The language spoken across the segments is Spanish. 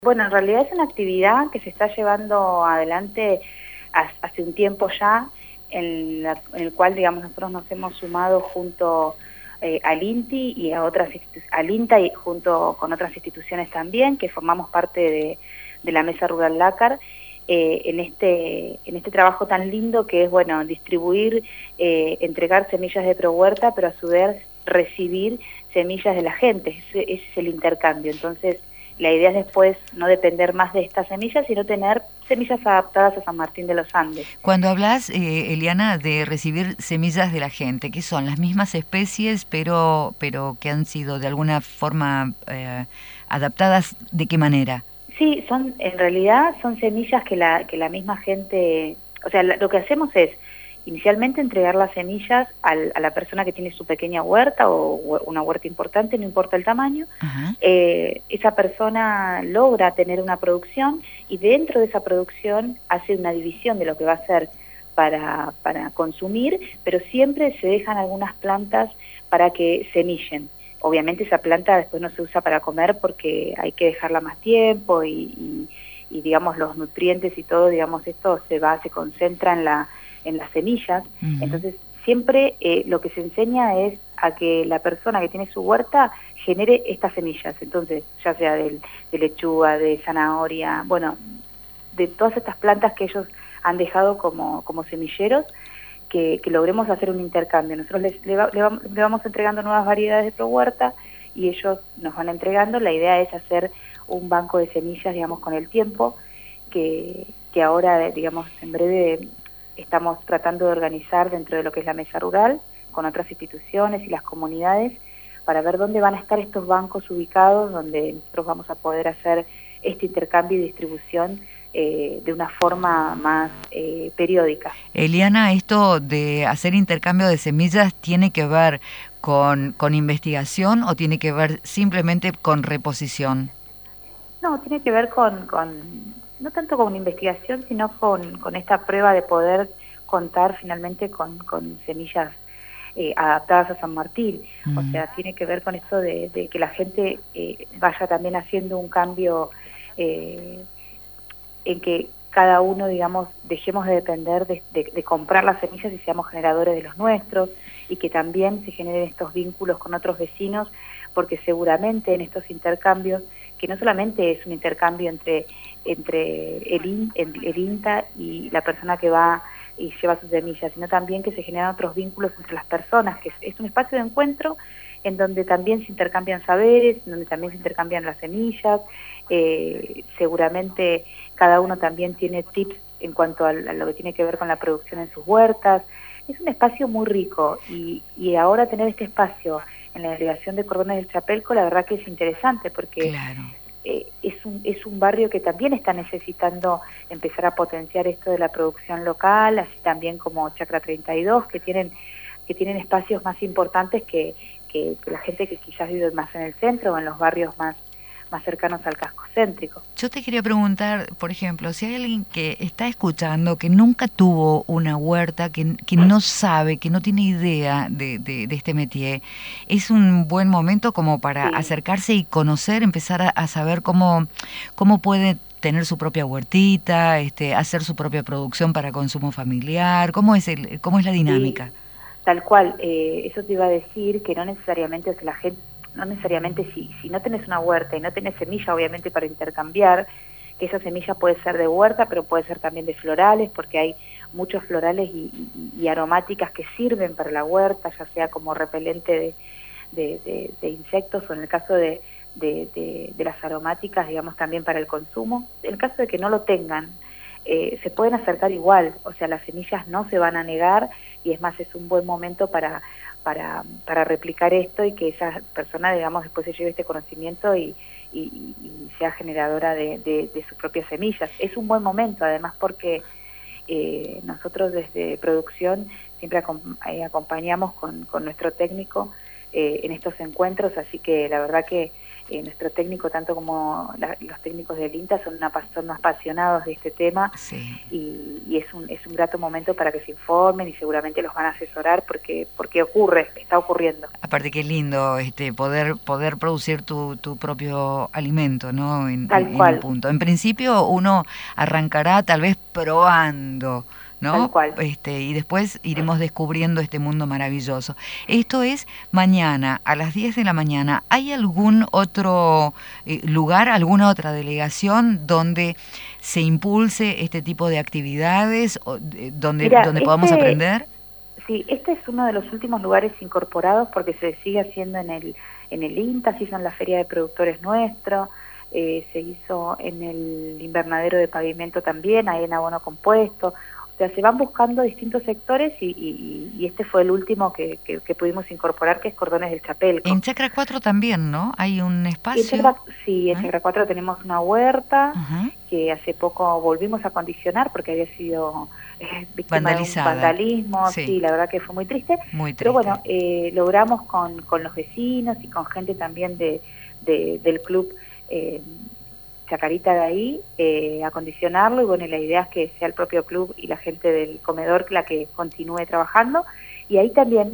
Bueno, en realidad es una actividad que se está llevando adelante hace un tiempo ya, en el cual, digamos, nosotros nos hemos sumado junto al INTI y al INTA y junto con otras instituciones también, que formamos parte de la Mesa Rural Lácar, en este trabajo tan lindo que es, bueno, distribuir, entregar semillas de ProHuerta, pero a su vez recibir semillas de la gente. Ese es el intercambio. Entonces, la idea es después no depender más de estas semillas, sino tener semillas adaptadas a San Martín de los Andes. Cuando hablas, Eliana, de recibir semillas de la gente, ¿qué son? ¿Las mismas especies, pero que han sido de alguna forma adaptadas? ¿De qué manera? Sí, en realidad son semillas que la misma gente, o sea, lo que hacemos es inicialmente entregar las semillas a la persona que tiene su pequeña huerta o una huerta importante, no importa el tamaño. Esa persona logra tener una producción y dentro de esa producción hace una división de lo que va a hacer para consumir, pero siempre se dejan algunas plantas para que semillen. Obviamente esa planta después no se usa para comer porque hay que dejarla más tiempo y digamos los nutrientes y todo, digamos esto se concentra en las semillas. Entonces siempre lo que se enseña es a que la persona que tiene su huerta genere estas semillas, entonces ya sea de lechuga, de zanahoria, bueno, de todas estas plantas que ellos han dejado como semilleros, que logremos hacer un intercambio. Nosotros le vamos entregando nuevas variedades de ProHuerta y ellos nos van entregando. La idea es hacer un banco de semillas, digamos, con el tiempo, que ahora, digamos, en breve estamos tratando de organizar dentro de lo que es la Mesa Rural, con otras instituciones y las comunidades, para ver dónde van a estar estos bancos ubicados, donde nosotros vamos a poder hacer este intercambio y distribución de una forma más periódica. Eliana, esto de hacer intercambio de semillas, ¿tiene que ver con investigación o tiene que ver simplemente con reposición? No, tiene que ver no tanto con investigación, sino con esta prueba de poder contar finalmente con semillas adaptadas a San Martín. O sea, tiene que ver con esto de que la gente vaya también haciendo un cambio en que cada uno, digamos, dejemos de depender de comprar las semillas y seamos generadores de los nuestros, y que también se generen estos vínculos con otros vecinos, porque seguramente en estos intercambios, que no solamente es un intercambio entre el INTA y la persona que va y lleva sus semillas, sino también que se generan otros vínculos entre las personas, que es un espacio de encuentro en donde también se intercambian saberes, en donde también se intercambian las semillas. Seguramente cada uno también tiene tips en cuanto a lo que tiene que ver con la producción en sus huertas. Es un espacio muy rico y ahora tener este espacio en la delegación de Cordones del Chapelco, la verdad que es interesante porque claro. Es un barrio que también está necesitando empezar a potenciar esto de la producción local, así también como Chacra 32, que tienen espacios más importantes que la gente que quizás vive más en el centro o en los barrios más cercanos al casco céntrico. Yo te quería preguntar, por ejemplo, si hay alguien que está escuchando, que nunca tuvo una huerta, que no sabe, que no tiene idea de este métier, ¿es un buen momento como para acercarse y conocer, empezar a saber cómo puede tener su propia huertita, hacer su propia producción para consumo familiar? ¿Cómo es la dinámica? Sí, tal cual, eso te iba a decir, que no necesariamente, o sea, la gente, no necesariamente si no tenés una huerta y no tenés semilla, obviamente, para intercambiar, que esa semilla puede ser de huerta, pero puede ser también de florales, porque hay muchos florales y aromáticas que sirven para la huerta, ya sea como repelente de insectos, o en el caso de las aromáticas, digamos, también para el consumo. En el caso de que no lo tengan, se pueden acercar igual, o sea, las semillas no se van a negar, y es más, es un buen momento para replicar esto y que esa persona, digamos, después se lleve este conocimiento y sea generadora de sus propias semillas. Es un buen momento, además, porque nosotros desde producción siempre acompañamos con nuestro técnico en estos encuentros, así que la verdad que nuestro técnico, tanto como los técnicos del INTA, son apasionados de este tema, sí. y es un grato momento para que se informen, y seguramente los van a asesorar porque está ocurriendo. Aparte, qué lindo poder producir tu propio alimento, ¿no? Tal cual. Un punto. En principio uno arrancará tal vez probando, ¿no? Tal cual. Y después iremos descubriendo este mundo maravilloso. Esto es mañana a las 10 de la mañana. ¿Hay algún otro lugar, alguna otra delegación donde se impulse este tipo de actividades, donde podamos aprender? Sí, este es uno de los últimos lugares incorporados porque se sigue haciendo en el INTA, se hizo en la Feria de Productores Nuestro, se hizo en el invernadero de pavimento también, ahí en abono compuesto. O sea, se van buscando distintos sectores y este fue el último que pudimos incorporar, que es Cordones del Chapelco. En Chacra 4 también, ¿no? ¿Hay un espacio? En Chacra 4 tenemos una huerta que hace poco volvimos a acondicionar porque había sido víctima de un vandalismo. Sí, la verdad que fue muy triste. Muy triste. Pero bueno, logramos con los vecinos y con gente también del club Chacarita de ahí, acondicionarlo, y bueno, la idea es que sea el propio club y la gente del comedor la que continúe trabajando, y ahí también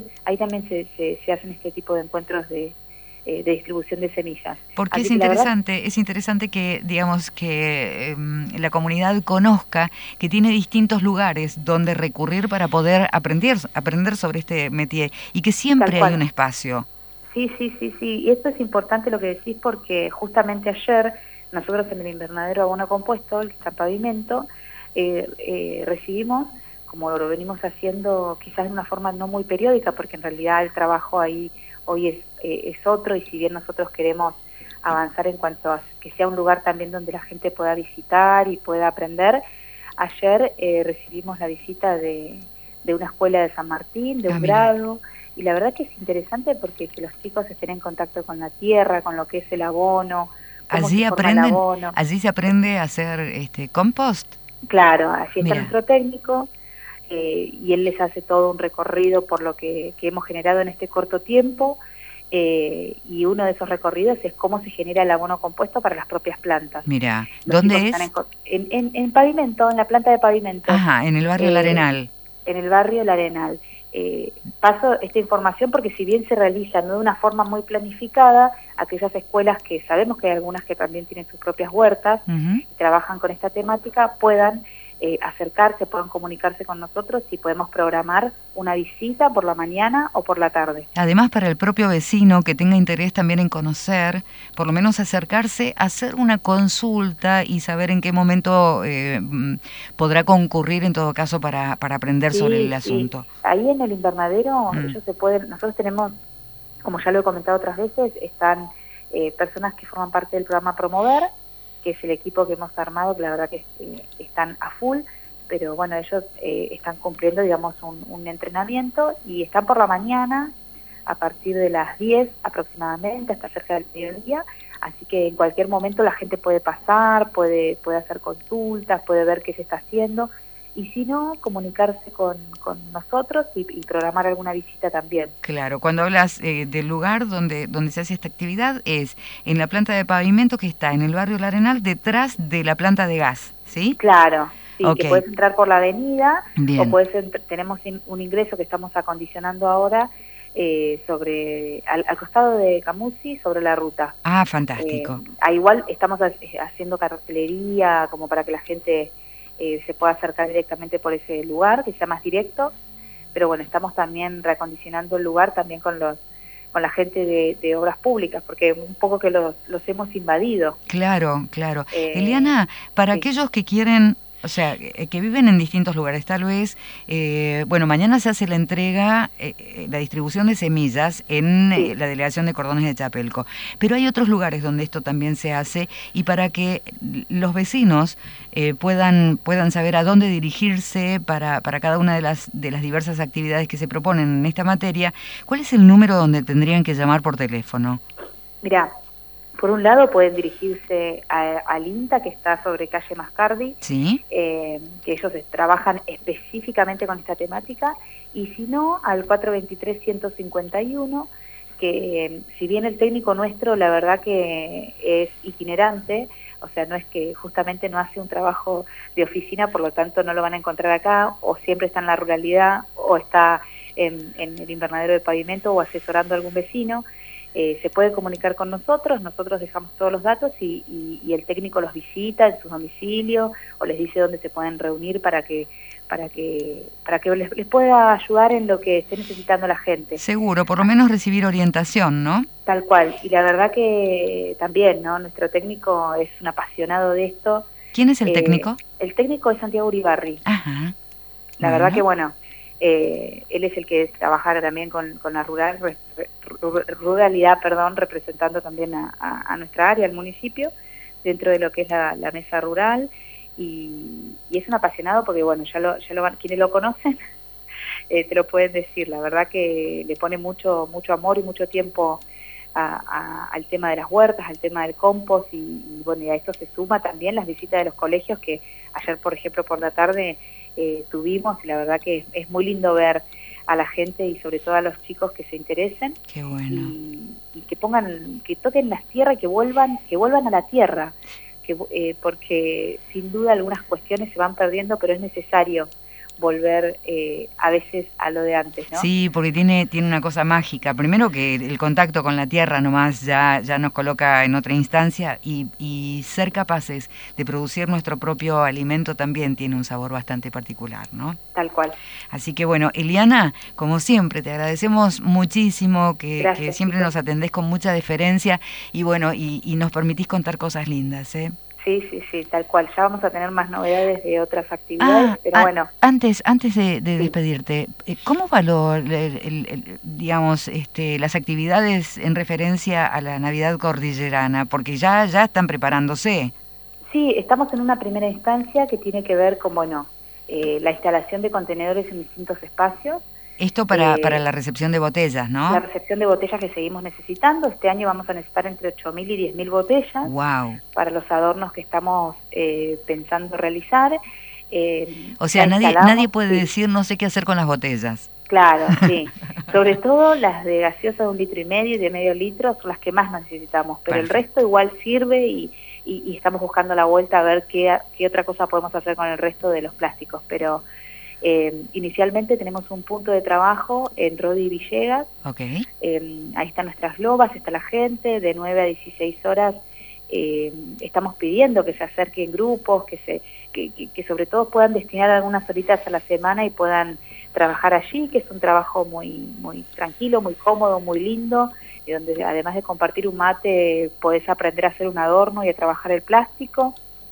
se hacen este tipo de encuentros de distribución de semillas. Porque es interesante que, digamos, que la comunidad conozca que tiene distintos lugares donde recurrir para poder aprender sobre este métier, y que siempre hay un espacio. Sí, y esto es importante lo que decís, porque justamente ayer nosotros en el invernadero abono compuesto, el pavimento, recibimos, como lo venimos haciendo quizás de una forma no muy periódica, porque en realidad el trabajo ahí hoy es otro, y si bien nosotros queremos avanzar en cuanto a que sea un lugar también donde la gente pueda visitar y pueda aprender, ayer recibimos la visita de una escuela de San Martín, de un grado, y la verdad que es interesante porque que los chicos estén en contacto con la tierra, con lo que es el abono. Allí se aprende a hacer compost. Claro, allí está nuestro técnico, y él les hace todo un recorrido por lo que hemos generado en este corto tiempo, y uno de esos recorridos es cómo se genera el abono compuesto para las propias plantas. Mira, ¿dónde es? En pavimento, en la planta de pavimento. Ajá, en el barrio El Arenal. En el barrio El Arenal. Paso esta información porque si bien se realiza no de una forma muy planificada, aquellas escuelas que sabemos que hay algunas que también tienen sus propias huertas y trabajan con esta temática, puedan acercarse, puedan comunicarse con nosotros y podemos programar una visita por la mañana o por la tarde. Además, para el propio vecino que tenga interés también en conocer, por lo menos acercarse, hacer una consulta y saber en qué momento podrá concurrir en todo caso para aprender sobre el asunto. Ahí en el invernadero ellos nosotros tenemos, como ya lo he comentado otras veces, están personas que forman parte del programa Promover, que es el equipo que hemos armado, que la verdad que están a full, pero bueno, ellos están cumpliendo, digamos, un entrenamiento, y están por la mañana a partir de las 10 aproximadamente, hasta cerca del mediodía, así que en cualquier momento la gente puede pasar, puede hacer consultas, puede ver qué se está haciendo, y si no, comunicarse con nosotros y programar alguna visita también. Claro, cuando hablas del lugar donde se hace esta actividad, es en la planta de pavimento que está en el barrio El Arenal, detrás de la planta de gas, ¿sí? Claro, sí, que puedes entrar por la avenida. Bien. O tenemos un ingreso que estamos acondicionando ahora al costado de Camusi, sobre la ruta. Ah, fantástico. Igual estamos haciendo cartelería como para que la gente se pueda acercar directamente por ese lugar, que sea más directo, pero bueno, estamos también reacondicionando el lugar también con la gente de obras públicas, porque un poco que los hemos invadido. Claro. Eliana, para aquellos que quieren, o sea, que viven en distintos lugares, tal vez, mañana se hace la entrega, la distribución de semillas en la delegación de Cordones de Chapelco, pero hay otros lugares donde esto también se hace, y para que los vecinos puedan saber a dónde dirigirse para cada una de las diversas actividades que se proponen en esta materia, ¿cuál es el número donde tendrían que llamar por teléfono? Mirá, por un lado pueden dirigirse al INTA, que está sobre calle Mascardi, ¿sí? Que ellos trabajan específicamente con esta temática, y si no, al 423-151, que si bien el técnico nuestro la verdad que es itinerante, o sea, no es que justamente no hace un trabajo de oficina, por lo tanto no lo van a encontrar acá, o siempre está en la ruralidad, o está en el invernadero de pavimento, o asesorando a algún vecino, se puede comunicar con nosotros dejamos todos los datos y el técnico los visita en su domicilio, o les dice dónde se pueden reunir para que les pueda ayudar en lo que esté necesitando la gente. Seguro, por lo menos recibir orientación, ¿no? Tal cual, y la verdad que también, ¿no? Nuestro técnico es un apasionado de esto. ¿Quién es el técnico? El técnico es Santiago Uribarri. Ajá. La verdad que, bueno, él es el que trabaja también con la ruralidad, representando también a nuestra área, al municipio, dentro de lo que es la mesa rural, y es un apasionado porque, bueno, quienes lo conocen te lo pueden decir, la verdad que le pone mucho amor y mucho tiempo al tema de las huertas, al tema del compost, y bueno, y a esto se suma también las visitas de los colegios que ayer, por ejemplo, por la tarde tuvimos, y la verdad que es muy lindo ver a la gente y sobre todo a los chicos que se interesen. Qué bueno. Y que toquen las tierras y que vuelvan a la tierra, porque sin duda algunas cuestiones se van perdiendo, pero es necesario volver a veces a lo de antes, ¿no? Sí, porque tiene una cosa mágica. Primero que el contacto con la tierra nomás ya nos coloca en otra instancia, y ser capaces de producir nuestro propio alimento también tiene un sabor bastante particular, ¿no? Tal cual. Así que bueno, Eliana, como siempre, te agradecemos muchísimo que siempre nos atendés con mucha deferencia y bueno, y nos permitís contar cosas lindas, ¿eh? Sí, tal cual. Ya vamos a tener más novedades de otras actividades, pero bueno. Antes de despedirte, ¿cómo valor digamos, las actividades en referencia a la Navidad cordillerana? Porque ya están preparándose. Sí, estamos en una primera instancia que tiene que ver con, bueno, la instalación de contenedores en distintos espacios. Esto para la recepción de botellas, ¿no? La recepción de botellas que seguimos necesitando. Este año vamos a necesitar entre 8.000 y 10.000 botellas. Wow. Para los adornos que estamos pensando realizar. O sea, nadie puede decir no sé qué hacer con las botellas. Claro, sí. Sobre todo las de gaseosa de 1,5 litros y de medio litro son las que más necesitamos, pero Perfecto. El resto igual sirve y estamos buscando la vuelta a ver qué otra cosa podemos hacer con el resto de los plásticos, pero inicialmente tenemos un punto de trabajo en Rodi y Villegas. Okay. Ahí están nuestras globas, está la gente, de 9 a 16 horas estamos pidiendo que se acerquen grupos, que sobre todo puedan destinar algunas horitas a la semana y puedan trabajar allí, que es un trabajo muy tranquilo, muy cómodo, muy lindo, y donde además de compartir un mate podés aprender a hacer un adorno y a trabajar el plástico.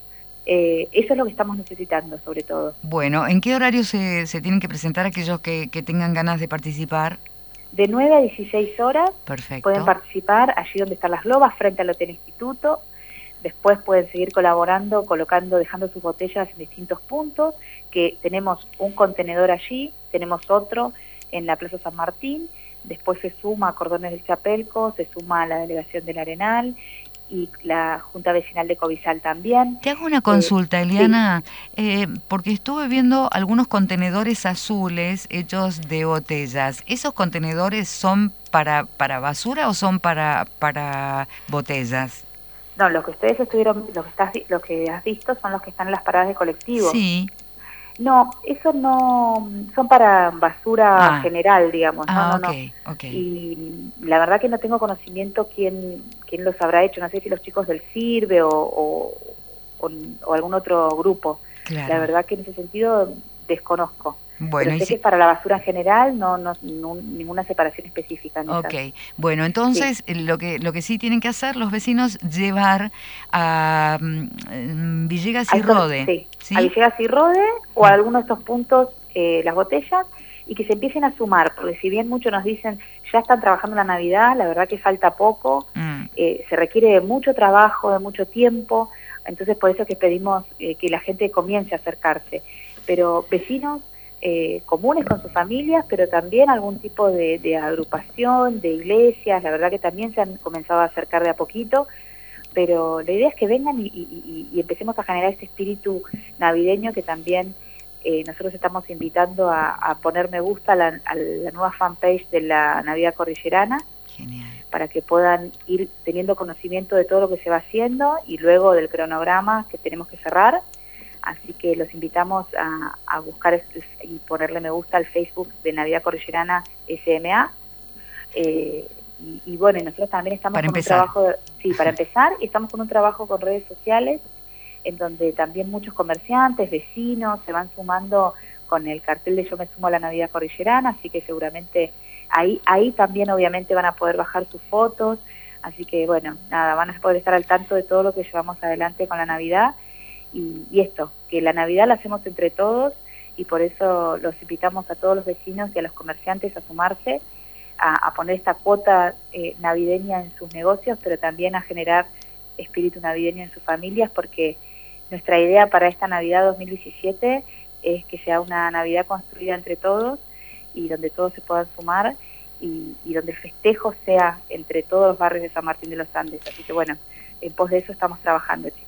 Eso es lo que estamos necesitando sobre todo. Bueno, ¿en qué horario se tienen que presentar aquellos que tengan ganas de participar? De 9 a 16 horas. Perfecto. Pueden participar allí donde están las globas, frente al Hotel Instituto. Después pueden seguir colaborando, dejando sus botellas en distintos puntos, que tenemos un contenedor allí, tenemos otro en la Plaza San Martín, después se suma a Cordones del Chapelco, se suma a la Delegación del Arenal y la Junta Vecinal de Cobizal también. Te hago una consulta, Eliana, sí. Porque estuve viendo algunos contenedores azules hechos de botellas. ¿Esos contenedores son para basura o son para botellas? No, los que ustedes los que has visto son los que están en las paradas de colectivos. Sí. No, esos no son para basura general, digamos. No. Okay. Y la verdad que no tengo conocimiento quién los habrá hecho. No sé si los chicos del CIRBE o algún otro grupo. Claro. La verdad que en ese sentido desconozco. Bueno, pero sé que para la basura en general no ninguna separación específica. Ok, bueno, entonces sí. Lo que sí tienen que hacer los vecinos, llevar a Villegas y Rode. Sí, a Villegas y Rode o a alguno de estos puntos las botellas, y que se empiecen a sumar, porque si bien muchos nos dicen ya están trabajando la Navidad, la verdad que falta poco, se requiere de mucho trabajo, de mucho tiempo, entonces por eso que pedimos que la gente comience a acercarse, pero vecinos comunes con sus familias, pero también algún tipo de agrupación, de iglesias, la verdad que también se han comenzado a acercar de a poquito, pero la idea es que vengan y empecemos a generar este espíritu navideño que también nosotros estamos invitando a poner me gusta a la nueva fanpage de la Navidad Cordillerana. Genial. Para que puedan ir teniendo conocimiento de todo lo que se va haciendo y luego del cronograma que tenemos que cerrar. Así que los invitamos a buscar y ponerle me gusta al Facebook de Navidad Cordillerana SMA. Y bueno, nosotros también estamos con un trabajo, para empezar, y estamos con un trabajo con redes sociales, en donde también muchos comerciantes, vecinos, se van sumando con el cartel de Yo me sumo a la Navidad Cordillerana, así que seguramente ahí también obviamente van a poder bajar sus fotos, así que bueno, nada, van a poder estar al tanto de todo lo que llevamos adelante con la Navidad, y esto, que la Navidad la hacemos entre todos, y por eso los invitamos a todos los vecinos y a los comerciantes a sumarse, a poner esta cuota navideña en sus negocios, pero también a generar espíritu navideño en sus familias, porque nuestra idea para esta Navidad 2017 es que sea una Navidad construida entre todos y donde todos se puedan sumar y donde el festejo sea entre todos los barrios de San Martín de los Andes. Así que bueno, en pos de eso estamos trabajando, chicos.